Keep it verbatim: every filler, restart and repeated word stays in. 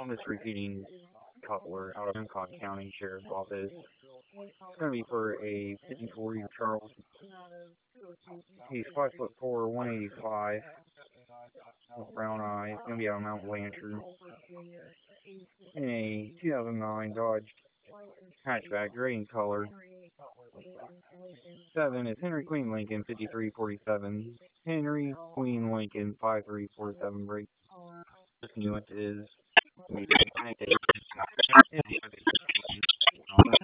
I'm just repeating Cutler out of Hancock County Sheriff's Office. It's going to be for a fifty-four-year Charles. He's five foot four, one eighty-five, with brown eyes. Going to be out of Mount Blanchard. In a two thousand nine Dodge hatchback, gray in color. Seven is Henry Queen Lincoln, fifty-three forty-seven. Henry Queen Lincoln, five three four seven break. This nuance is